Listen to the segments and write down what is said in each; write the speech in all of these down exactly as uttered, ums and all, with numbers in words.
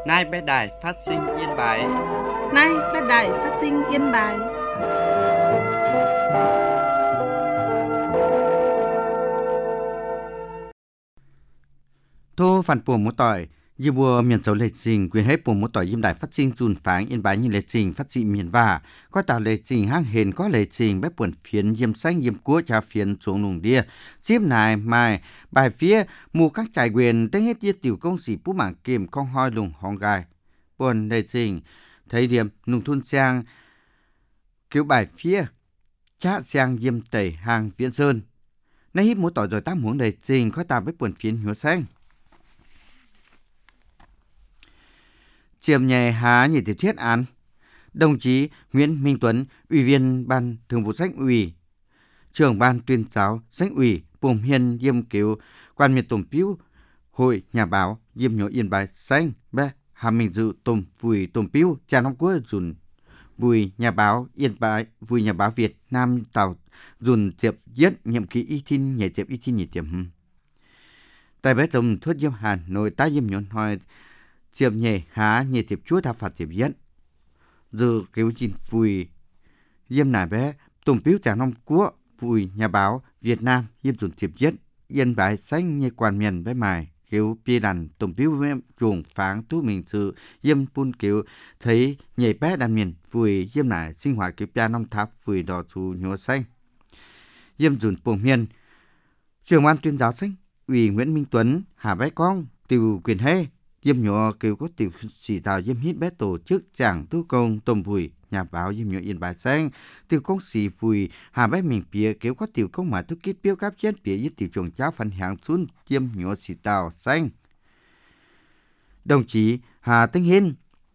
Nay bé đài phát sinh Yên Bái. Nay bé đài phát sinh Yên Bái. Tô phản bùa một tỏi, như bùa miền châu lệ trình quyền hết bùa một tỏi Yên Đài phát sinh dùn pháng Yên Bái như lệ trình phát sinh miền và có tạo lệ trình hang hền có lệ trình bé buồn phiến yêm xanh yêm cua trà phiến xuống lùng đia chip này mai bài phía mù các trải quyền tên hết yết tiểu công sĩ bú mảng kiềm con hoi lùng hong gai buồn lệ trình thấy điểm nùng thun sang cứu bài phía chát sang yêm tẩy hàng viễn sơn nay hít một tỏi rồi ta muốn lệ trình có tạo bé buồn phiến hứa xanh. Chiêm nhẹ há nhị tiếp thiết án, đồng chí Nguyễn Minh Tuấn, Ủy viên Ban Thường vụ Sách ủy, trưởng Ban tuyên giáo Sách ủy, Bùm Hiền Diêm Kiều, quan miền Tổng Piu, Hội Nhà báo Diêm Nhổ Yên Bái Xanh, bé Hà Minh Dự Tôm Vùi Tôm Piu, Cha Năm Quốc Dùn, Vùi Nhà báo Yên Bái, Vùi Nhà báo Việt Nam Tàu, Dùn Tiệp Giết nhiệm kỳ y tin nhảy tiệp y tin nhảy tiệp. Tại bé Tổng Thốt Diêm Hàn, nội tá Diêm Nhốn hỏi, chiệp nhẹ há nhẹ tiệp chúa tháp phạt tiệp dẫn giờ cứu chín vùi diêm nải bé tùng piếu tràng năm cúa vùi nhà báo Việt Nam diêm chuẩn tiệp dẫn yên bái xanh như quan miền bé mài cứu pi đàn tùng piếu với chuồng pháng thu mình sự diêm pun cứu thấy nhảy bé đàn miền vùi diêm nải sinh hoạt cứu pia năm tháp vùi đỏ thù nhúa xanh diêm chuẩn bồng miền trưởng ban tuyên giáo xanh ủy Nguyễn Minh Tuấn Hà Bái Quang từ quyền hay Diêm Nhọ kêu có tiểu sĩ tàu diêm hít bé tổ chức chẳng tu công tôm vùi nhà báo Diêm Nhọ Yên Bái Xanh tiểu công sĩ vùi hà bé mình bìa kêu có tiểu công mà tu kít biếu cáp chết bìa với tiểu chuồng cháo phần hàng xuống Diêm Nhọ sĩ tàu xanh đồng chí Hà Tinh Hiên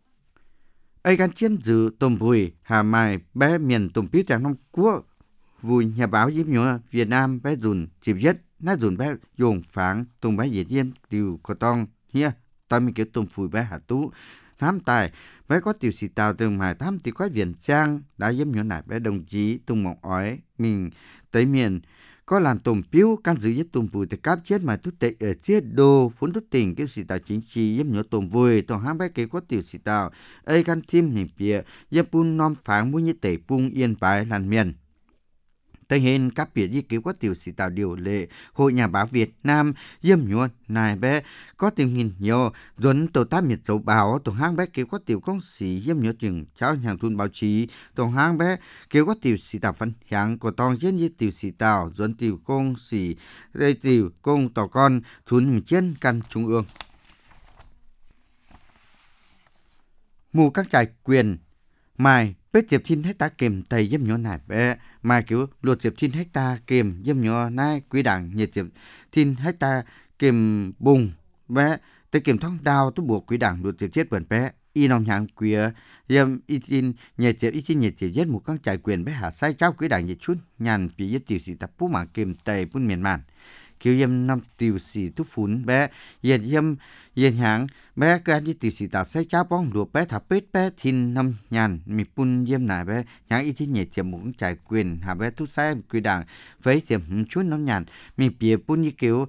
ai gan chiến dự tôm vùi hà mai bé miền tôm piếu chẳng năm cua vùi nhà báo Diêm Nhọ Việt Nam bé dùn chịp nhất nát dùn bé dùng pháng tùng bé dễ diêm tiểu có tông hia tôi mình kiểu tôm phùi bé hạ tú thám tài bé có tiểu sĩ tàu từ mài thám thì có viện trang đã giống như này bé đồng chí tung mộng ói mình tới miền có làn tôm piếu can dự với tôm phùi thì cáp chết mà tút tệ ở chết đồ phun tút tình kiểu sĩ tàu chính trị giống như tôm vui toàn hám bé kia có tiểu sĩ tàu ấy can thêm hình bìa giúp pun nom phẳng mũi như tệ pung Yên Bái làn miền Tây hiện các biệt di cứu có tiểu sĩ tạo điều lệ Hội Nhà báo Việt Nam diêm nhuận này bé có tình hình nhiều dẫn tổ tác miệt dấu báo tổng hang bé cứu có tiểu công sĩ diêm nhuận chừng cháu hàng thun báo chí tổng hang bé cứu có tiểu sĩ tạo phân hạng của tòng diễn như tiểu sĩ tạo dẫn tiểu công sĩ đây tiểu công tỏ con thun hình chiến căn trung ương mù các trại quyền mai bếp tiệp thiên hecta kềm tây diêm nhỏ này bé mai kiểu luật tiệp thiên hecta kềm diêm nhỏ này quý đảng nhiệt tiệp thiên hecta kềm bùng bé tới kềm thông đào tu buộc quý đảng luật tiệp chết bẩn bé y nòng nhang quía diêm y tin nhiệt tiệp y tin nhiệt tiệp giết một con trại quyền bé hạ sai cháu quý đảng nhiệt chút nhàn bị giết tiểu sĩ tập phú mạng kềm tây phun miền màn kiểu diêm năm tiểu sĩ tu phun bé nhiệt diêm yên hạng bé cái đi tiểu sĩ tạo sai cháu bóng lụa bé tháp bết bé thiên năm nhàn mi pun diêm này bé nhang ý chí nhẹ tiệm một trải quyền hà bé tu sai quy đảng với tiệm chút năm nhàn mi bìa pun như kiểu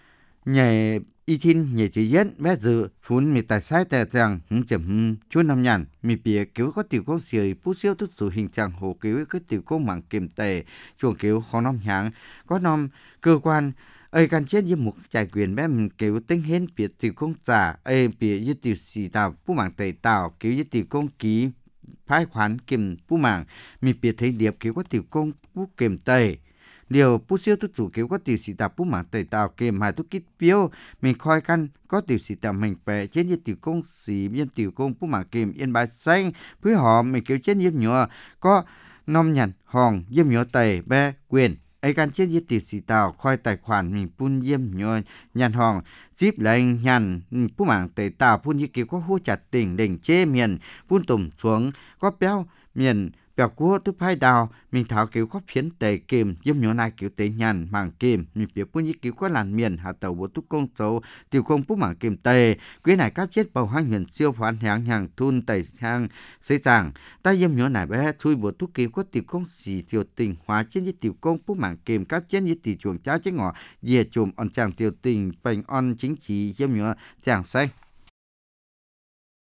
nhẹ ý thiên nhẹ chỉ dẫn bé dự phun mi tài sai tài rằng hứng tiệm chút năm nhàn mi bìa kiểu có tiểu công siêu phú siêu tu sự hình trạng hồ kiểu cái tiểu công mạng kiềm tề chuồng kiểu khó năm nhang có năm cơ quan ấy can chết với một trải quyền bé mình kiểu tính hên biệt tiểu công trả ấy biệt với tiểu sĩ tạo phú mạng tề tạo kiểu với tiểu công ký phái khoán kiềm phú mạng mình biệt thấy điệp kiểu có tiểu công phú kiềm tề điều phú siêu tu chủ kiểu có tiểu sĩ tạo phú mạng tề tạo kiềm hai tu kít phiếu mình coi căn có tiểu sĩ tạo mình bè chết với tiểu công sĩ viên tiểu công phú mạng kiềm Yên Bái Xanh với họ mình kiểu chết với nhỏ có năm nhàn hòn với nhỏ tề bé quyền ấy can chết với tiểu sĩ tàu khoi tài khoản mình phun diêm nhoi nhàn hòn zip lệnh nhàn phú mạng tề tàu phun như kiểu có hô chặt tỉnh đỉnh chê miền phun tùng xuống có béo miền béo cua tức phai đào mình tháo kiểu có phiến tề kìm diêm nhoi này kiểu tề nhàn mảng kìm mình biểu phun như kiểu có làn miền hạ tàu bộ túc công xấu tiểu công phú mạng kìm tề quý này cáp chết bầu hai miền siêu phán hàng hàng thun tề sang xây sàng ta diêm nhoi này bé thui bộ túc kiểu có tiểu công xì tiểu tình hóa trên với tiểu công phú mạng kìm cáp trên với tiểu chuồng cháo chế ngọ dìa chùm on chàng tiểu tình bành on chính trị diêm nhoi chàng xanh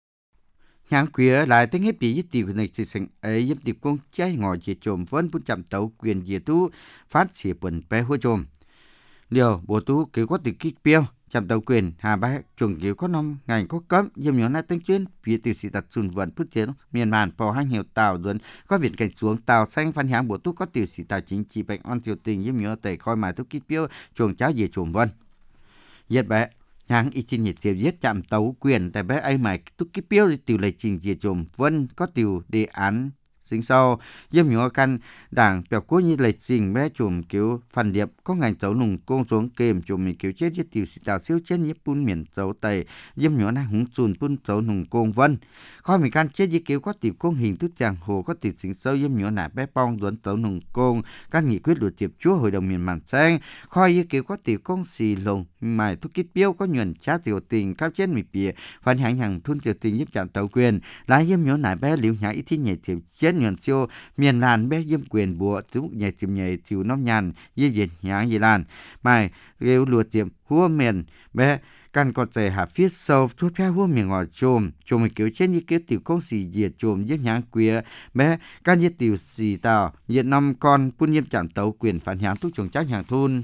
nhãn queer lại tiếng hết bị giết tiêu này chỉ sinh ấy giúp tiêu công trái ngồi chỉ trộm vẫn bút chậm tàu quyền diệt tu phát xỉa bẩn bé hôi trộm điều bộ tu kiểu có từ kích标chậm tàu quyền hà bá chuẩn kiểu có năm ngành có cấm dâm nhỏ na tiếng chuyên phía từ sĩ tật sùn vận phút chiến miền màn phò hai hiệu tàu duẩn có viện cảnh xuống tàu xanh phan hãng bộ tu có từ sĩ tàu chính trị bệnh on tiểu tình dâm nhỏ tẩy coi mà tu kích标chuồng cháo về chuồng vân giết bé nhãn y chín nhiệt diệt giết chạm tàu quyền tại bé ấy mày tu kích标thì tiểu lệ trình về chuồng vân có tiểu đề án sinh sau dâm nhỏ căn đảng biểu cố như lệ trình bé chùm kiểu phần điệp có ngành tàu nùng công xuống kềm chùm mình kiểu chết giết tiểu sĩ tàu siêu chết nhếp bún miền tàu tây dâm nhỏ na húng chùn bún tàu nùng công vân coi mình căn chết giết kiểu có tiểu công hình thức giang hồ có tiểu sinh sâu dâm nhỏ na bé bong duẩn tàu nùng công các nghị quyết luật tiệp chúa hội đồng miền màn xanh coi giết kiểu có tiểu công xì lồng mài thuốc kích biếu có nhuận chát tiểu tình cao chết mì bìa phản hàng hàng thun tiểu tình giúp chạm tàu quyền lại dâm nhỏ na bé liều nhã ít thi nhảy tiểu chết nhuận siêu miền Lan bé dâm quyền bùa tú nhảy tiệm nhảy chiều nóc nhàn dâm việt nhãn gì lan mày kêu lùa tiệm hua miền bé căn còn trẻ hạ phía sau thuốc phe hua miền ngọt chôm chôm mình kiểu trên như kiểu tiểu công xì diệt chôm dâm nhãn queer bé căn như tiểu xì tàu nhiệt năm con phun nhiễm chạm tàu quyền phản nhãn thuốc trồng trách hàng thôn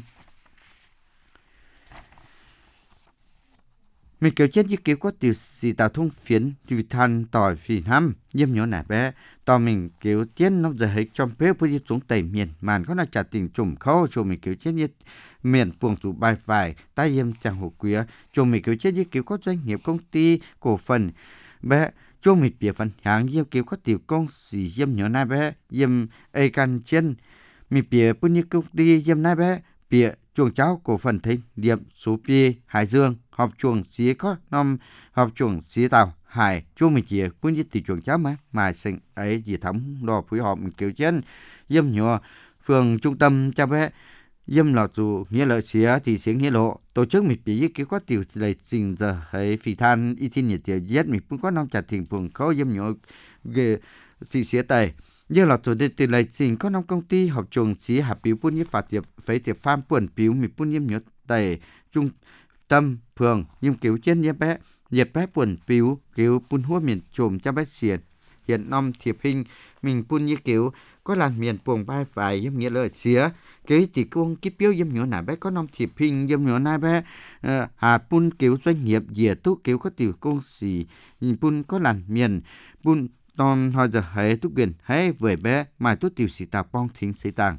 mình kiểu chết như kiểu có tiểu xì tàu thông phiến tiểu than tỏi phì năm dâm nhỏ nẻ bé tao mình kiểu chết nó giờ hết trong bếp với xuống tẩy miền màn có là trả tình trùm khâu cho mình kiểu chết như miền buồng trụ bài vải tai dâm chẳng hồ quía cho mình kiểu chết như kiểu có doanh nghiệp công ty cổ phần bé cho mình bịa phần hàng dâm kiểu có tiểu công xì dâm nhỏ nẻ bé dâm ai can chân mình bịa bún như công ty dâm nẻ bé bịa chuồng cháu cổ phần thịnh điểm số pi Hải Dương họp chuồng xí có năm họp chuồng xí tàu Hải chú mình chỉ muốn giết tỷ chuồng cháu mà mà sinh ấy chỉ thấm đo phối hợp kiểu trên dâm nhỏ phường trung tâm cho bé dâm lọt dù nghĩa lợi xía thì xía nghĩa lộ tổ chức mình bị cái có tiểu lệ trình giờ hay phi than y thiên nhiệt tiểu giết mình cũng có năm trả tiền phường khâu dâm nhỏ về thì xía tây nhưng là chủ đề từ lại trình có năm công ty hợp trường xí hợp biểu bún như phạt tiệp phải tiệp farm buồn biểu mình bún nhiễm nhớ tây trung tâm phường nhưng kiểu trên như bé nhiệt bé buồn biểu kiểu bún hua miền trồm cho bé xiên hiện năm thiệp hình mình bún như kiểu có làn miền buồng bay phải giống nghĩa lợi xía cái thì công kiếp biểu giống nhỏ nà bé có năm thiệp hình giống nhỏ nà bé hà bún kiểu doanh nghiệp dìa tú kiểu có tiểu công xì bún có làn miền bún tòn hồi giờ hệ tú quyền hệ về bé mà tú tiểu sĩ tà bong thính sĩ tàng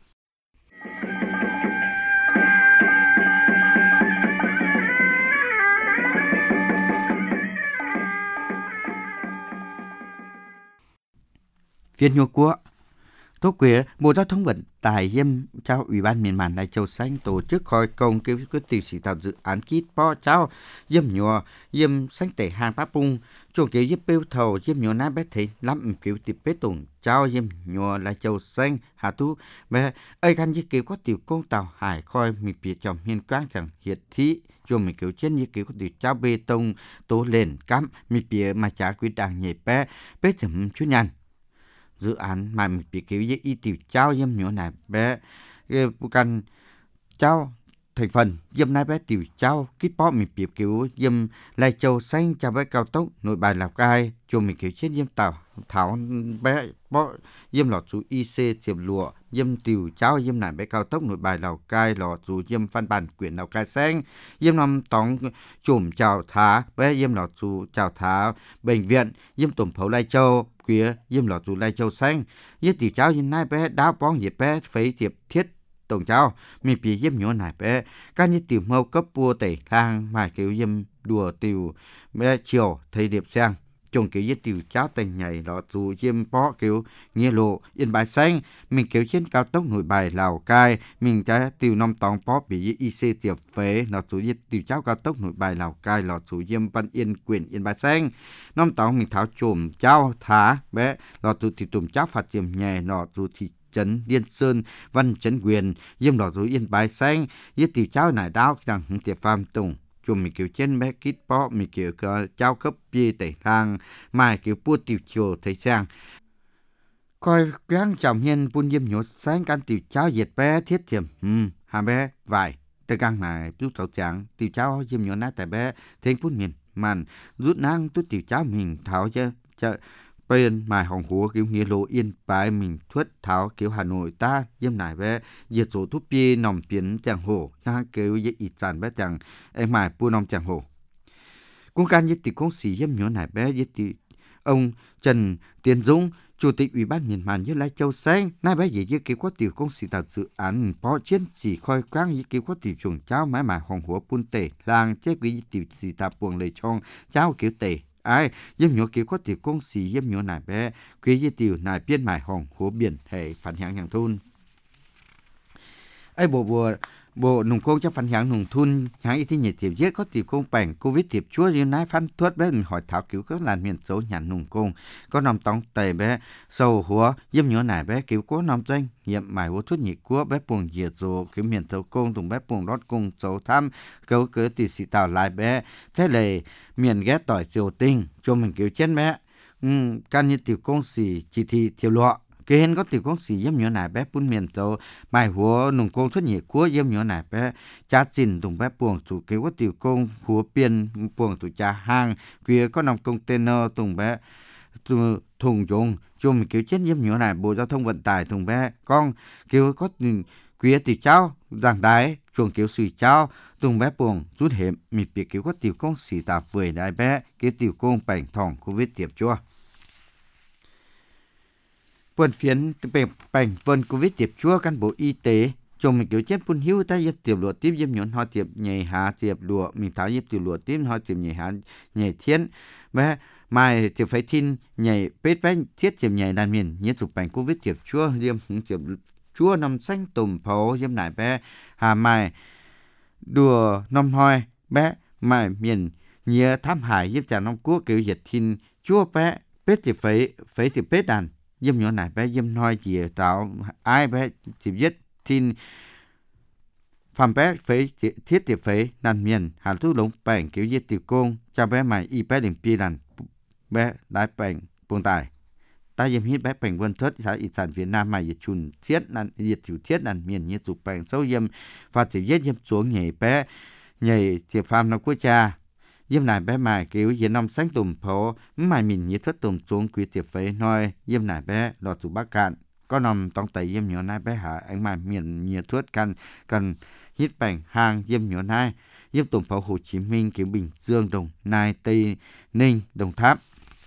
viên nhô quốc Tố quế Bộ Giao thông Vận tải Diêm trao Ủy ban miền Màn Lai Châu Xanh tổ chức khởi công kêu quyết tiểu sĩ tạo dự án kít po trao Diêm nhô Diêm xanh tẩy hàng pháp bung chuồng kiểu Diêm bêu thầu Diêm nhô ná bé thị lắm kiểu tiệp bế tùng trao Diêm nhô Lai Châu Xanh hà tú bé ơi khăn như kiểu có tiểu công tàu hải khoi mình bị chồng hiên quang chẳng hiệt thí cho mình kiểu trên như kiểu có tiểu trao bê tông tố lên cắm mình bị mà trả quy đảng nhẹ bé bé chấm chú nhàn dự án mà mình bị kiểu với y tiểu trao dâm nhỏ này bé bukan trao thành phần dâm này bé tiểu trao kít bó mình bị kiểu dâm Lai Châu Xanh cho bé cao tốc Nội Bài Lào Cai cho mình kiểu chết dâm tàu thảo bé bó dâm lọt dù i xê tiệp lụa dâm tiểu trao dâm này bé cao tốc Nội Bài Lào Cai lọt dù dâm văn bản quyển Lào Cai Xanh dâm năm tóng chùm chào thá bé dâm lọt dù chào thá bệnh viện dâm tổng phấu Lai Châu quía dâm lọt dù Lai Châu Xanh với tiểu cháu như nay bé đá bóng dịp bé phải tiệp thiết tổng cháu mình bị dâm nhỏ này bé các như tiểu mâu cấp vua tẩy thang mà kiểu dâm đùa tiểu bé chiều thầy điệp sang chồng kiểu với tiểu cháu tình nhảy lọt dù dâm bó kiểu nghĩa lộ Yên Bái Xanh mình kiểu trên cao tốc Nội Bài Lào Cai mình đã tiểu năm tòng bó bị với i xê tiệp phế lọt dù với tiểu cháu cao tốc Nội Bài Lào Cai lọt dù dâm Văn Yên quyền Yên Bái Xanh năm tòng mình tháo chùm cháu thá bé lọt dù thì tùm cháu phạt tiệm nhẹ lọt dù thì trấn Liên Sơn Văn Trấn Quyền dâm lọt dù Yên Bái Xanh với tiểu cháu này đau rằng tiệp phàm tùng chùm mình kiểu trên bé kít bó mình kiểu cháu cấp bia tẩy thang mà kiểu bua tiểu chiều thấy sang coi gắng chồng hiền bún dâm nhột sáng can tiểu cháu diệt bé thiết thiểm ừm hà bé vài từ căn này lúc thấu chẳng tiểu cháu dâm nhột nát tại bé thiên bún miền màn rút nang tút tiểu cháu mình tháo cho cho bên mài hồng húa kiểu nghĩa lộ yên bái mình thuất tháo kiểu Hà Nội ta yếm nải bé diệt số thuốc bia nòng biến chẳng hồ yang kiểu dễ ít sản bé chẳng em mài pu nòng chẳng hồ cũng can yết tỷ công sĩ yếm nhỏ nải bé yết tỷ ông Trần Tiến Dũng Chủ tịch Ủy ban miền Màn Như Lai Châu Xanh nay bé dễ kế có tiểu công sĩ tạo dự án phó chiến chỉ khoi quang như kế có tiểu chuồng cháu mái mài hồng húa pun tể làng chế quý tiểu sĩ tạo buồng lệ trong cháu kiểu tể ai yếm nhỏ kiểu có tiểu công sĩ yếm nhỏ nải bé quý như tiểu nải biên mài hồng húa biển hệ phản hạng hàng thôn ai bộ bộ bộ nông công cho phản hạng nông thôn hãy thì nhiệt tiểu giết có tiểu công bảnh covid tiệp chúa như nái phán thuất bé hỏi thảo cứu các làn miền số nhàn nông công có nằm tông tề bé sâu húa yếm nhỏ nải bé cứu có nằm danh nhiệm mài vô thuốc nhị của bé buồng diệt rồi cứu miền số công tùng bé buồng đót công số tham cứu cớ tiểu sĩ tạo lại bé thế là miền ghé tỏi siêu tinh cho mình cứu chết bé um, can như tiểu công sĩ chỉ thị thiêu lọ cái hen có tiểu công sĩ yếm nhỏ nải bé pun miền tàu mài húa nông công thuốc nhị của yếm nhỏ nải bé cha chín tùng bé buồng chủ kế có tiểu công húa biên buồng tụ cha hang kia có nòng container tùng bé thùng dùng chung kiểu chết yếm nhỏ nải bộ giao thông vận tải tùng bé con kiểu có kia tiểu cháu giảng đái chuồng kiểu suy cháu tùng bé buồng rút hiểm mịt biệt kiểu có tiểu công sĩ tạp về đại bé cái tiểu công bảnh thòng covid tiệp chua Vườn phiến bèn bèn vườn covid tiệp chúa cán bộ y tế chồng mình kiểu chết phun hiu ta yếp tiệp lụa tiếp yếp nhọn ho tiệp nhảy hạ tiệp lụa mình tháo yếp tiệp lụa tiếp ho tiệp nhảy hạ nhảy thiên bé mai tiệp phải tin nhảy pết bé thiết tiệp nhảy đàn miền nhất dục bèn covid tiệp chúa yếm hứng tiệp chúa nằm xanh tùm pháo yếp nải bé hà mai đùa nằm hoi bé mai miền nhớ thám hải yếp chàng nông quốc kiểu dịch thiên chúa bé pết tiệp phải phải tiệp pết đàn yếm nhỏ nải bé yếm nói gì tạo ai bé chỉ viết tin phạm bé phải thiết tiệp phải nàn miền hàn thu lũng bèn kiểu viết tiểu công cho bé mày y bé điểm pi đàn bé đái bèn buồn tài ta yếm hít bé bèn vân thất xã y sản Việt Nam mày chun thiết nàn yết chủ thiết nàn miền như chụp bèn sâu yếm và chỉ viết yếm xuống nhảy bé nhảy tiệp phạm nó quốc cha yếm nải bé mài kiểu yếm nòng xanh tùm phổ mài mình như thất tùm xuống quý tiệp phế nói yếm nải bé lọt tụ bác cạn có nòng tông tẩy yếm nhỏ nai bé hạ anh mài miền như thất can cần hít bảnh hàng yếm nhỏ nai yếm tùm phổ Hồ Chí Minh kiểu Bình Dương Đồng Nai Tây Ninh Đồng Tháp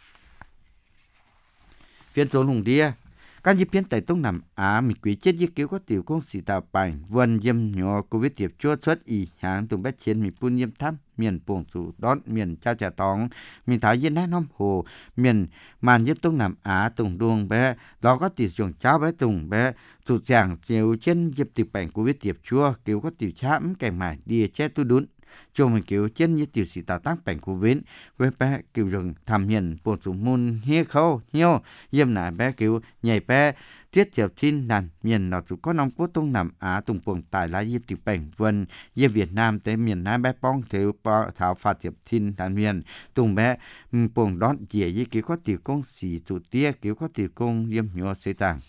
phiên số lùng đia các dịp phiên tại Đông Nam Á mình quý chết dịp kiểu có tiểu công sĩ tạo bảnh vườn yếm nhỏ covid tiệp chua xuất y hàng tùm bé chiến mình phun yếm thăm miền buồng chủ đón miền cha trà tóng miền thái yên nát nôm hồ miền màn nhất Đông Nam Á tùng đuông bé đó có tiểu chuồng cháu bé tùng bé chủ chàng chiều trên dịp tiệp bảnh covid tiệp chua kiểu có tiểu chám kèm mải đi che tu đún cho mình kiểu trên như tiểu sĩ tạo tác bảnh covid với bé kiểu rừng thầm miền buồng chủ môn hia khâu hiu yếm nải bé kiểu nhảy bé tiết tiểu thiên nàn miền nào chủ có nông quốc Đông Nam Á tùng buồng tài lá yếp tiểu bảnh vân yếp Việt Nam tới miền Nam bé bong thiếu thảo phạt tiểu thiên nàn miền tùng bé buồng đón dễ như kiểu có tiểu công sĩ chủ tia kiểu có tiểu công yếm nhỏ xây tàng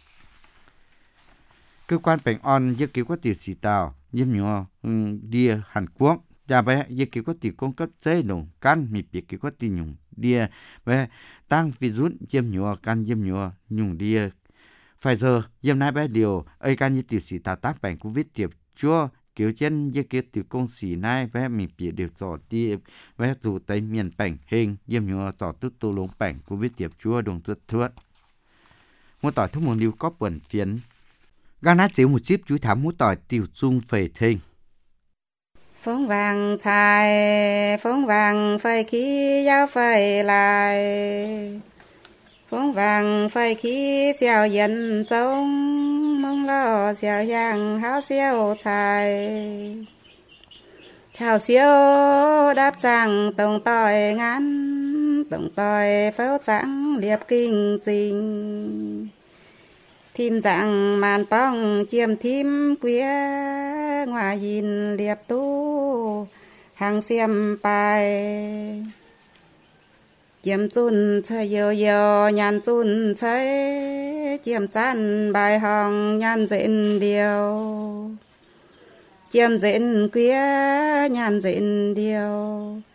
cơ quan bảnh on yếp kiểu có tiểu sĩ tàu yếm nhỏ đi Hàn Quốc cha bé yếp kiểu có tiểu công cấp dây đồng căn mì biệt kiểu có tiểu nhung đi bé tăng virus yếm nhỏ căn yếm nhỏ nhung đi Pfizer yếm nai bé điều ấy can như tiểu sĩ tạo tác bảnh covid tiệp chúa kiểu trên như kiểu tiểu công sĩ nai bé mình bị điều tỏ đi bé dù tới miền bảnh hình yếm nhỏ tỏ tút tô lông bảnh covid tiệp chúa đồng tuất thuất một tỏi thuốc môn lưu có bẩn phiến gan nát xíu một chip chú thám một tỏi tiểu dung phê thinh Phóng vàng thai phóng vàng phai khí giáo phai lại phóng vàng phai khí xiao dân trống mong lo xiao yang háo xiao thai chào xiao đáp rằng tổng tỏi ngắn tổng tỏi pháo trắng liệp kinh trình thiên dạng màn bóng chiêm thím quía ngoài nhìn liệp tu hàng xiêm bài chiêm chun chơi yo yo nhàn chun chơi chiêm chăn bài hồng nhàn dện điều chiêm dện quía nhàn dện điều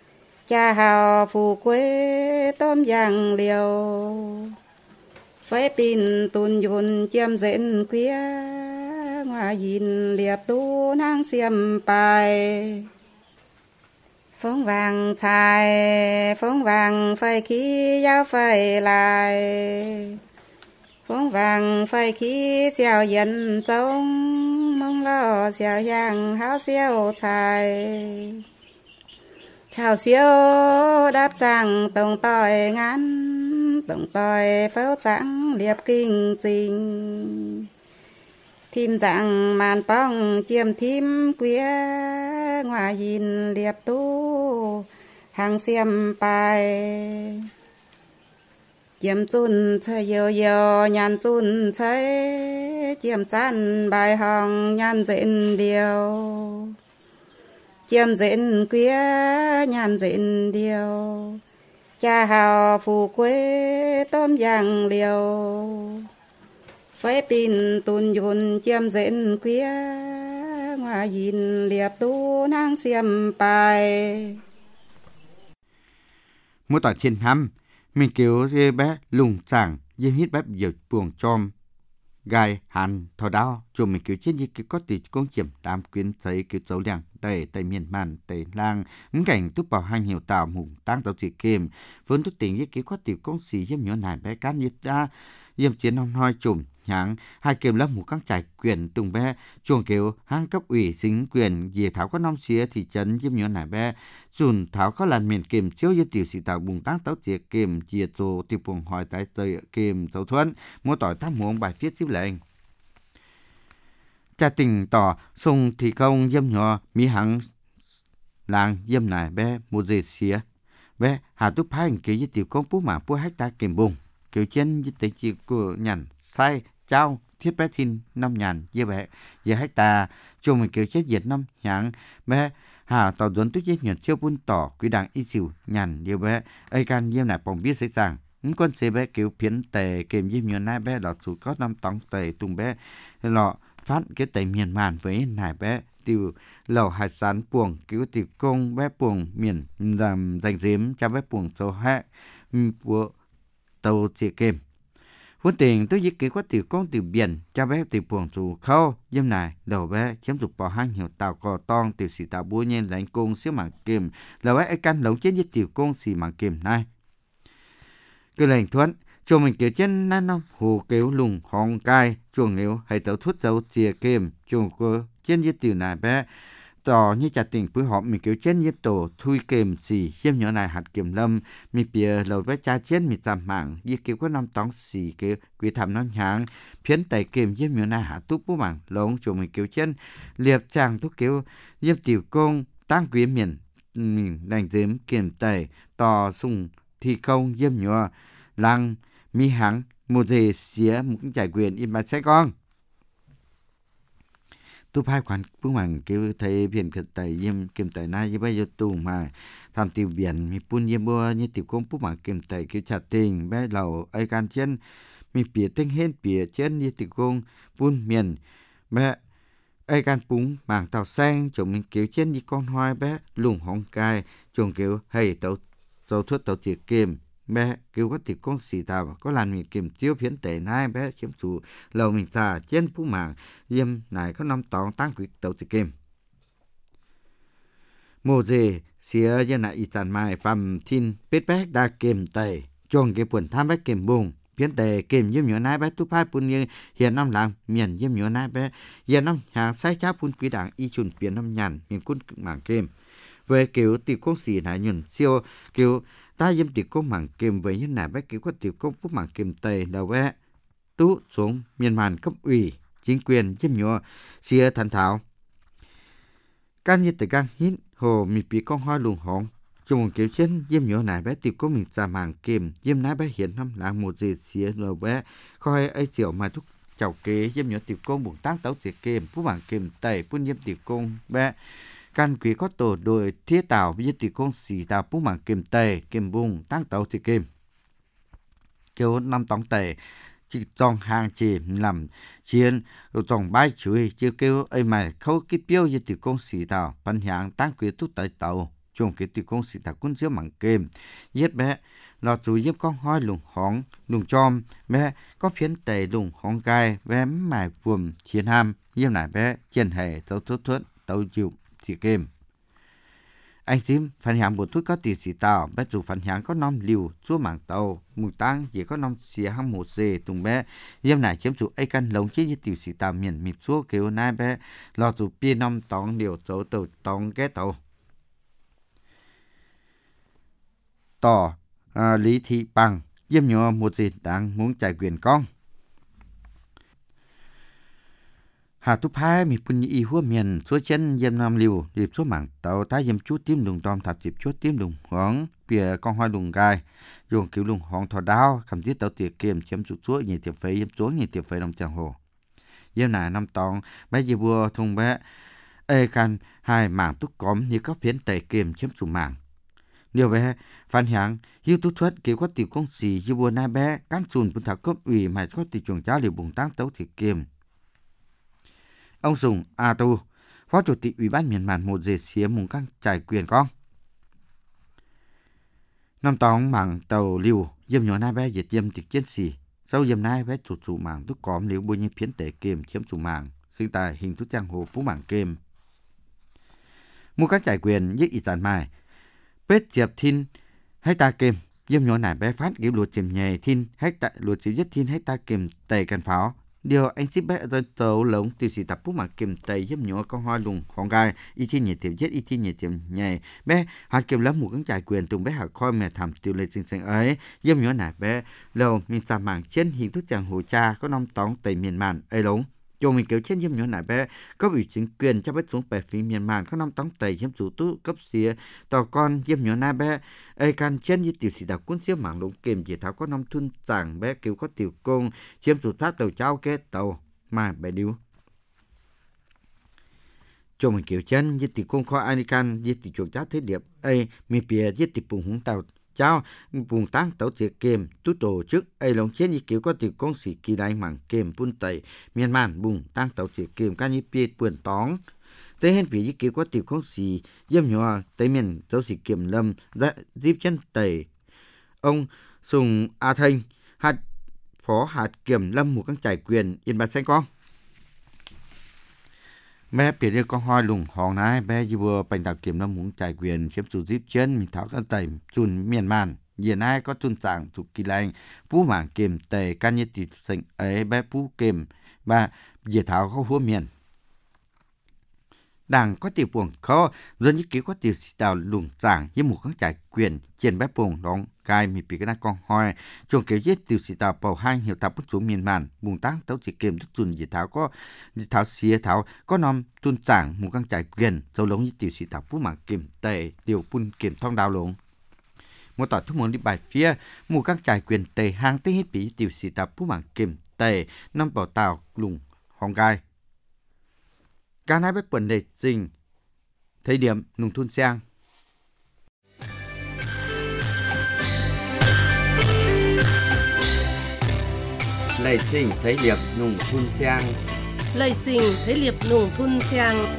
cha hào phù quê tôm giang liều phải pin tuôn yun chiêm dễn quía ngoài nhìn liệp tu nang xiêm bài phóng vàng thai phóng vàng phải khí giáo phải lại phóng vàng phải khí xèo dân trống mong lo xèo giang háo xèo thai chào siêu đáp rằng tổng tỏi ngắn tổng tỏi pháo trắng liệp kinh trình thiên dạng màn bóng chiêm thím quía ngoài nhìn liệp tu hàng xiêm bài chiêm chun chơi yo yo nhàn chun chơi chiêm chăn bài hồng nhàn dện điều chiêm dện quía nhàn dện điều cha hào phù quê tôm giang liều phải pin tuôn yun chiêm dện quía ngoài nhìn liệp tu nang xiêm bài Mỗi tỏi thiên hăm mình kêu dê bé lùng sảng dê hít bếp giờ buồng chom gai hàn thò đau chùm mình kêu trên như cái có tỷ công chiếm đám quyến thấy kêu dấu liang tây tây miền man tây lang những cảnh túp bảo hàng hiệu tạo mùng tăng tàu chỉ kềm vốn tút tình như cái có tỷ công xì dêm nhỏ này bé cán như ta yếm chiến hong hoi chùm nháng hai kềm lớp một các trải quyền tùng bé chuồng kêu hang cấp ủy xính quyền về tháo có năm xía thị trấn yếm nhỏ này bé dùn tháo có lần miền kềm chiếu như tiểu sĩ tạo bùng tăng tàu chỉ kềm chia trồ tiểu buồng hỏi tại tây kềm tàu thuận mua tỏi tháp muỗng bài viết xíp lệnh cha tình tỏ sung thì không yếm nhỏ mỹ hằng làng yếm này bé một dề xía bé hà túp hai hình kêu như tiểu công phú mà phú hecta kềm bùng kiểu trên như tế chỉ của nhàn sai trao thiết bé thiên năm nhàn như bé giờ hecta cho mình kiểu chết diệt năm nhàng bé hà tàu duẩn tuyết chết nhuận siêu bún tỏ quý đảng y xỉu nhàn như bé ai can như này phòng biết dễ dàng những con xe bé kiểu phiến tề kèm như nhuận nai bé lọt chủ có năm tòng tề tung bé lọ phát cái tề miền màn với này bé tiêu lẩu hải sản buồng cứu tiêu công bé buồng miền làm dành dếm cho bé buồng số hai của tàu chỉ kèm vốn tiền tôi giết kỹ quá tiểu con tiểu biển cho bé tiểu buồng chủ khâu dâm này đầu bé chém dục bỏ hang hiệu tàu cò ton tiểu sĩ tạo búa nhiên lãnh cung xíu mảng kìm là bé ai căn lẩu chết với tiểu con xì mảng kìm này cứ lệnh thuận cho mình kiểu chân nan non hồ kéo lùng hòn cai chuồng nếu hay tàu thuốc dầu chia kìm chuồng cô trên với tiểu này bé tỏ như chặt tình với họ mình kiểu trên nhiếp tổ thui kềm xì khiêm nhỏ này hạt kiểm lâm mi bìa lầu với cha chết mi giảm mạng như kiểu có năm tóng xì kiểu quý thảm non nháng phiến tẩy kềm nhiếp nhỏ này hạt túp bố mạng lông cho mình kiểu trên liệp chàng thuốc kiểu nhiếp tiểu công tăng quý miền mình đành dếm kiểm tẩy tỏ sung thi công nhiếp nhỏ lăng mi hắng một dề xía một cái giải quyền in bài xe con tu hai khoản phương mạng kêu thấy biển cực tẩy yếm kiểm tẩy na như bây giờ tu mà tham tiểu biển mi pun yếm bua như tiểu công phương mạng kiểm tẩy kêu chặt tình bé lầu ai can chân mi bìa tinh hên bìa chân như tiểu công pun miền bé ai can púng mảng tàu xanh chồng mình kêu chân như con hoa bé lùng hong cai chồng kêu hay tàu tàu thuốc tàu tiệt kìm bé kêu có tiểu công xì tàu có làm mình kiểm chiếu phiến tệ nai bé chiếm chủ lầu mình xà trên phú mạng yếm này có năm tòng tăng quỷ tàu tiệt kìm mô dê xía dân này y sản mai phàm thiên bết bé đa kìm tệ chồng kêu buồn tham bé kìm bùng phiến tệ kìm yếm nhỏ nai bé tu hai pun như hiện năm làng miền yếm nhỏ nai bé hiện năm hàng sai cháp pun quý đảng y chun phiến năm nhàn miền quân mảng kìm về kiểu tiểu công xì này nhuận siêu kiểu ta dâm tiểu công mảng kìm với nhân này bé kiểu có tiểu công phúc mảng kìm tây đầu bé tú xuống miền màn cấp ủy chính quyền dâm nhỏ xìa thành thảo can như từ can hít hồ mi bị con hoa luồng hỏng trong một kiểu trên dâm nhỏ này bé tiểu công mình ra mảng kìm dâm nái bé hiện năm là một gì xìa đầu bé coi ấy tiểu mà thúc chào kế dâm nhỏ tiểu công buồn tăng tấu tiệt kìm phúc mảng kìm tây phun dâm tiểu công bé căn quý có tổ đội thiết tạo với tiểu công xì tạo phúc mảng kìm tây kìm bùng tăng tấu tiệt kìm kêu năm tóng tây chỉ trong hàng chỉ làm chiến rồi trong bãi chuối chưa kêu ấy mà khâu cái标với tiểu công xì tạo phần hàng tăng quý tút tới tàu chuồng cái tiêu công sĩ thảo quân giữa mảng kềm giết bé lọt dù giúp con hoi lùng hóng lùng chom bé có phiến tề lùng hóng gai bé mài vuồm chiến ham giết nải bé chiến hệ tấu thuốc thuốc tấu chịu chỉ kềm anh xím phần hàng bộ thuốc có tiền sĩ tàu bé dù phần hàng có nom liều chúa mảng tàu mùi tăng chỉ có nom xìa hăng một xề tùng bé giết nải chiếm chủ ấy căn lồng chế với tiền sĩ tàu miền mịt chúa kêu nai bé lọt dù bia nom tòng điều chỗ tàu tòng ghé tàu tỏ à, Lý Thị Bằng diêm nhỏ một gì đang muốn chạy quyền con Hà Túc Hai mi pun y hua miền số chân diêm nam liu điệp số mảng tàu tái diêm chút tím đùng đom thật dịp chút tím đùng hoáng bìa con hoa đùng gai dùng kiểu đùng hoáng thò đao cầm giết tàu tiệt kiềm chiếm trụ chúa nhị tiệp phế diêm xuống nhị tiệp phế đồng chẳng hồ diêm này năm tòng bé diệp bùa thùng bé ê can hai mảng túc cóm như các phiến tẩy kiềm chiếm trụ mảng điều bé phản hàng hiếu tú thuật kiểu có tiểu công sĩ như bùa na bé cán chùn bùn thảo cấp ủy mà có tiểu trường giáo liều bùng tăng tấu thị kiềm ông Sùng A Tu phó chủ tịch ủy ban miền màn một dệt xía mùng các trải quyền con năm tòng mảng tàu liều diêm nhỏ na bé diệt diêm tịch chiến sĩ sau diêm na bé chủ chủ mảng túc cóm liều bùa như phiến tẩy kiềm chiếm chủ mảng sinh tài hình túc giang hồ phú mảng kiềm mùng các trải quyền nhất ý giản mài bết diệp thiên hay ta kìm diêm nhỏ nải bé phát kiểu luật chìm nhẹ thiên hay tại luật chìm nhất thiên hay ta kìm tẩy càn pháo điều anh ship bé rồi tàu lồng từ sĩ tập phúc mà kìm tẩy diêm nhỏ con hoa lùng hòn gai y thiên nhiệt tiệm nhất y thiên nhiệt tiệm nhẹ bé hạt kìm lắm một cái trải quyền tùng bé hạt khoi mẹ thảm tiêu lệ sinh sinh ấy diêm nhỏ nải bé lâu mình làm mảng trên hình thức chàng hồ cha có năm tóng tẩy miền màn ấy lống cho mình kéo trên diêm nhỏ nải bé cấp ủy chính quyền cho bết xuống bè phía miền màn có năm tóng tẩy diêm chủ tú cấp xía tàu con diêm nhỏ nải bé ai can trên như tiểu sĩ đạo quân xía mảng lũng kềm chỉ tháo có năm thun chẳng bé cứu có tiểu công chiếm chủ thác tàu trao kết tàu mà bé điếu cho mình kéo trên như tiểu công kho ai can như tiểu chuột cháo thế điệp ai mi bìa như tiểu bùng húng tàu cháu vùng tăng tàu tiệt kềm tú tổ chức ai lòng trên ý kiểu có tiểu công sĩ kỳ đại mảng kềm pun tẩy miền màn vùng tăng tàu tiệt kềm ca như bia quyền tóng tới hết vì ý kiểu có tiểu công sĩ diêm nhỏ tới miền tàu sĩ kiểm lâm đã díp chân tẩy ông Sùng A Thanh hạt phó hạt kiểm lâm một các trải quyền yên bạc xanh con bé biệt đi con hoa lùng hòn nái bé vừa bành tạo kiểm lâm muốn trải quyền chiếm chủ díp chân mình tháo căn tẩy chun miền màn hiện ai có chun sảng thuộc kỳ lành phú mảng kiềm tề can như tỷ sinh ấy bé phú kiềm và diệt tháo không húa miền đảng có tiểu buồng khó rồi như kiểu có tiểu tàu lùng sảng như một các trải quyền trên bé buồng đóng gai mi bị cái na con hoi chuồng kiểu giết tiểu sĩ tàu bầu hai hiệu tập bút xuống miền màn vùng tăng tấu chỉ kiềm thức chun diệt tháo có diệt tháo xía tháo có nom chun sảng một các trải quyền dấu lống như tiểu sĩ tàu phú mảng kiềm tề điều pun kiềm thong đào lống một tỏi thúc muốn đi bài phía một các trải quyền tề hàng tinh hết bị tiểu sĩ tập phú mảng kiềm tề năm bảo tàu lùng hòn gai cả hai bếp quần đề trình thời điểm nùng thôn sang lời trình thời điểm nùng thôn sang lời trình thời điểm nùng thôn sang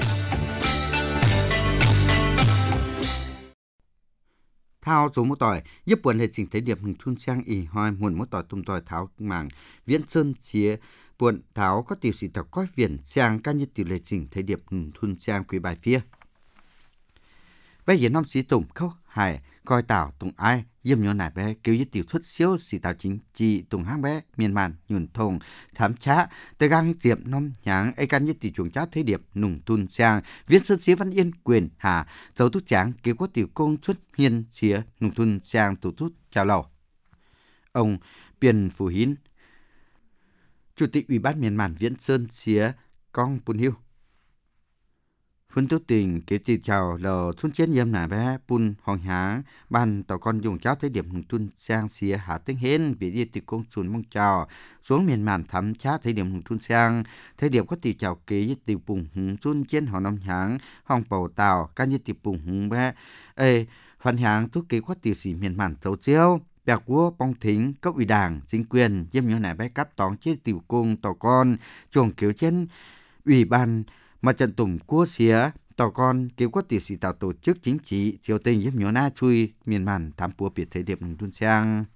thao số một tỏi giúp quần hệ trình thời điểm nùng thôn sang ỉ hoi muộn một tỏi tung tỏi tháo mảng viễn sơn chia buồn tháo có tiểu sĩ thảo coi viền sang ca như tiểu lệ trình thời điểm thun sang quý bài phía bây giờ năm sĩ tùng khâu hải coi tảo tùng ai diêm nhỏ nải bé kêu như tiểu xuất siêu sĩ tảo chính trị tùng hang bé miền màn nhuần thùng thám trá tới gang diệm năm nháng ai can như tiểu chuồng cháo thời điểm nùng thun sang viễn sơn xía văn yên quyền hà dấu túc tráng kêu có tiểu công xuất hiên xía nùng thun sang tụ tút chào lầu ông Biên Phù Hín Chủ tịch Ủy ban miền màn Viễn Sơn xía con Pun Hiu. Phân tốt tình kế tì chào lờ xuân chiến yếm nà bé Pun Hong Há ban tàu con dùng cháo tới điểm hùng tuân sang xía hạ tiếng hến vì đi từ công xuân mong chào xuống miền màn thắm chá tới điểm hùng tuân sang tới điểm có tì chào kế với tì bùng hùng xuân chiến họ năm háng hong bầu tàu ca như tì bùng hùng bé ê phần háng thuốc kế có tì xỉ miền màn tàu chiêu bèo của bong thính cấp ủy đảng chính quyền diêm nhỏ nải bé cắp tóng chế tiểu cung tàu con chuồng kiểu trên ủy ban mà trận tùng cua xía tàu con kêu có tiểu sĩ tạo tổ chức chính trị triều tình giúp nhỏ na chui miền màn thám bùa biệt thời điểm nông thôn sang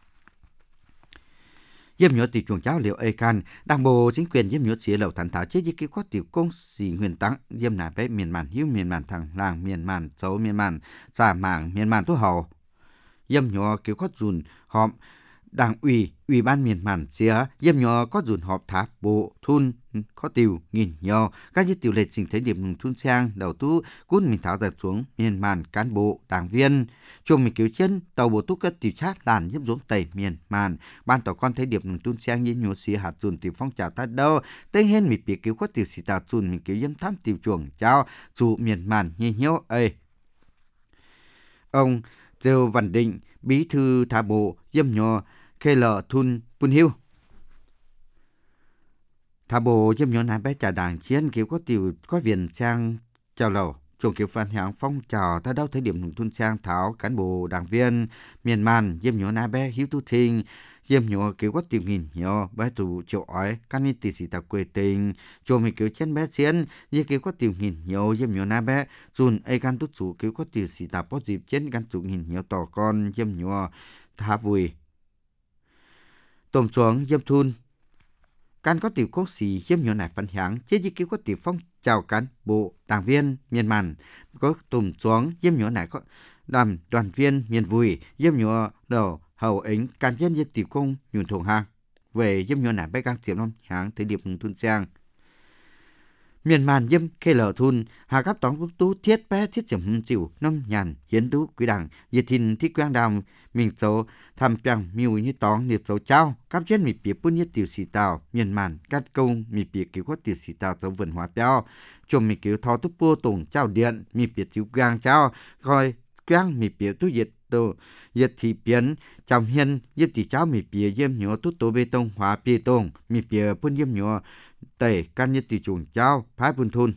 yếm nhớ tỷ chuồng cháu liệu ai can đảng bộ chính quyền yếm nhớ xía lầu thản thảo chế di kêu có tiểu công sĩ nguyên tắng yếm nà bé miền màn hiếu miền màn thằng làng miền màn xấu miền màn giả mảng miền màn thu hầu yếm nhớ kêu có dùn họp đảng ủy ủy ban miền màn xía yếm nhớ có dùn họp tháp bộ thun có tiểu nghìn nhờ các như tiểu lệ trình thấy điểm nông thôn sang đầu tu cún mình tháo giật xuống miền màn cán bộ đảng viên chuồng mình cứu chân tàu bộ túc các tiểu chát làn nhấp xuống tẩy miền màn ban tàu con thấy điểm nông thôn sang như nhớ xía hạt dùn tiểu phong trào ta đâu tên hen mình bị cứu có tiểu xì tàu dùn mình cứu yếm thám tiểu chuồng cháu chủ miền màn như nhiêu ơi ông Châu Văn Định bí thư thả bộ yếm nhờ khê lợ thun pun hiu thả bộ yếm nhờ này bé trả đảng chiến kiểu có tiểu có viện sang chào lầu chuồng kiểu phản hạng phong trào ta đâu thấy điểm nông thôn sang thảo cán bộ đảng viên miền màn yếm nhờ này bé hiếu tu thinh yếm nhờ kiểu có tiểu nghìn nhờ bé tụ triệu ói can ni tỷ sĩ ta quê tình chuồng mình kiểu chen bé chiến như kiểu có tiểu nghìn nhờ yếm nhờ này bé dùn ai can tút chủ kiểu có tiểu sĩ ta bớt dịp chen can chủ nghìn nhờ tỏ con yếm nhờ thả vui tôm chuồng yếm thun can có tiểu công sĩ yếm nhờ này phản hạng chế như kiểu có tiểu phong chào cán bộ đảng viên miền màn có tôm chuồng yếm nhờ này có đoàn đoàn viên miền vui yếm nhờ đầu hậu ảnh can dân yếm tiểu công nhuận thùng hàng về yếm nhờ này bé can tiệm năm hàng thời điểm nông thôn sang miền màn yếm khê lợ thun hà cấp tóng tú thiết bé thiết chấm chịu năm nhàn hiến tú quý đảng nhiệt thìn thích quang đàm mình số tham piang miu như tóng nhiệt số trao cấp trên mì bìa bún như tiểu sĩ tàu miền màn cắt công mì bìa kiểu có tiểu sĩ tàu số vườn hóa béo chôm mì kiểu thò túp bua tùng trao điện mì bìa chịu quang trao gọi quang mì bìa tú nhiệt tô nhiệt thị biến trong hiên yếm tỷ cháu mì bìa yếm nhọ tú tô bê tông hóa bê tông mì bìa bún yếm nhọ tẩy can nhất tỷ chuồng cháu phái bùn thun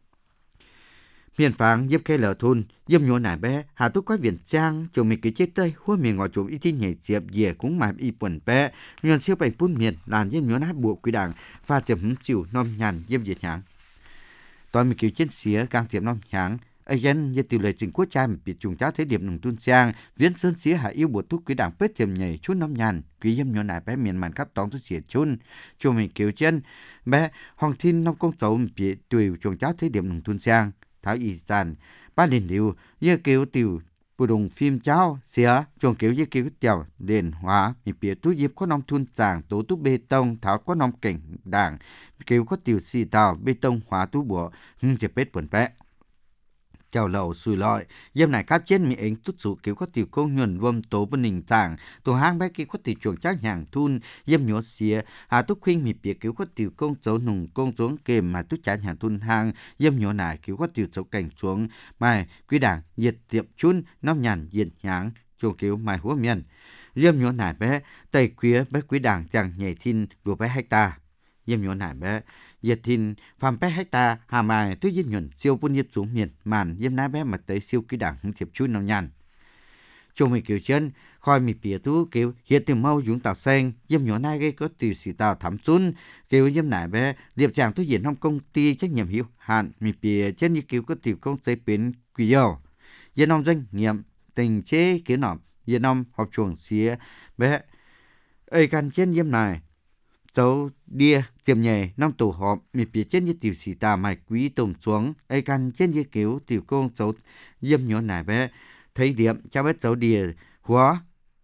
miền phẳng yếm khê lợ thun yếm nhọ nải bé hà tú có viện trang chuồng mình cứ chết tơi hua miền ngõ chuồng ít tin nhảy diệp dẻ cũng mà y quần bé nhon siêu bành bún miền làn yếm nhọ nải bộ quý đảng pha chấm chịu nom nhàn yếm diệt nháng toàn mình cứu trên xía càng tiệm nom nháng ai dân như tiểu lệ trình quốc gia bị trùng cháu thế điểm nông thôn sang viễn sơn xía hạ yêu bột thuốc quý đảng bết chầm nhảy chút năm nhàn quý yếm nhọ nải bé miền màn khắp tóng thuốc xỉa chun cho mình cứu chân bé hoàng thiên nông công tấu bị tùy trùng cháu thế điểm nông thôn sang tháo y sản ba liền điều như cứu tiểu bù đồng phim cháu xía trùng cứu như cứu tiểu đền hóa bị bịa tú dịp có nông thôn giảng tố tú bê tông tháo có nông cảnh đảng cứu có tiểu xì tàu bê tông hóa tú bùa hưng chệp bết buồn bé chào lầu xùi lọi yếm này cáp trên mi ảnh tút sụ kiểu có tiểu công nhuần vâm tố bên nình tảng tổ hang bé kia có tiểu chuồng chắc nhàng thun yếm nhớ xía hà túc khuyên mi bịa kiểu có tiểu công dấu nùng công xuống kềm mà tút chán nhàng thun hang yếm nhớ này kiểu có tiểu dấu cảnh xuống mai quý đảng nhiệt tiệm chun năm nhàn nhiệt nháng chuồng kiểu mai húa miền yếm nhớ này bé tây quý bé quý đảng chẳng nhảy thiên đùa bé hecta yếm nhớ này bé nhiệt thìn phàm bé hecta hà mai tôi yếm nhuận siêu bún nhiệt xuống miền màn yếm ná bé mà tới siêu quý đảng hứng thiệp chui nào nhàn chung mình kiểu chân khoi mi bìa tú kiểu hiện từ mau dũng tàu xanh yếm nhỏ nai gây có từ xì tàu thắm xuân kiểu yếm nải bé điệp chàng tôi diễn trong công ty trách nhiệm hữu hạn mi bìa trên như kiểu có tiểu công chế biến quý dầu yếm ông doanh nghiệm tình chế kiến nọ yếm ông học chuồng xía bé ơi can trên yếm này dấu đia tiệm nhẹ năm tổ họp mi bìa trên như tiểu xì tàu mày quý tôm xuống ơi can trên như kiểu tiểu công dấu yếm nhỏ nải bé thấy điểm cho biết dấu đìa hóa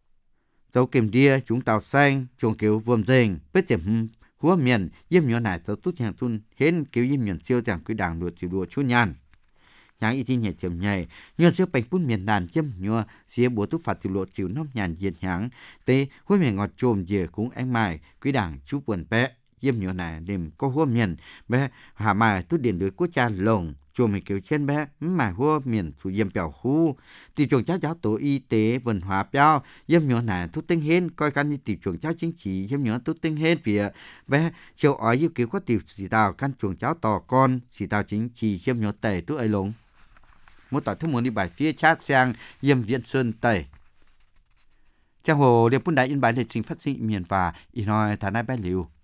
dấu kèm đia chúng tàu xanh chuồng kiểu vườn rình biết điểm hóa miền yếm nhỏ này dấu tút hàng thun hến kiểu yếm miền siêu chẳng quý đảng đuổi chịu đùa chút nhàn nhàng y tin nhẹ chậm nhảy nhon siêu bánh bún miền đàn châm nhua xía búa tút phạt chịu lộ chịu năm nhàn diệt nháng tế hóa miền ngọt trồm dìa cũng anh mài quý đảng chú buồn bé yếm nhỏ này đêm có hóa miền bé hà mài tút điện đuổi quốc cha lồng chuồng mình kiểu trên bé mà hua miền thủ yếm bèo khu tỷ chuồng cháu giáo tổ y tế văn hóa bèo yếm nhỏ này tút tinh hên coi căn như tỷ chuồng cháu chính trị yếm nhỏ tút tinh hên phía bé chiều ói yêu kiểu có tỷ xì tàu căn chuồng cháu tò con xì tàu chính trị yếm nhỏ tẩy tút ấy lống một tỏi thức muốn đi bài phía chat sang yếm viện sơn tẩy trang hồ điệp bún đại in bài lịch trình phát sinh miền và y nói thà nai bé liu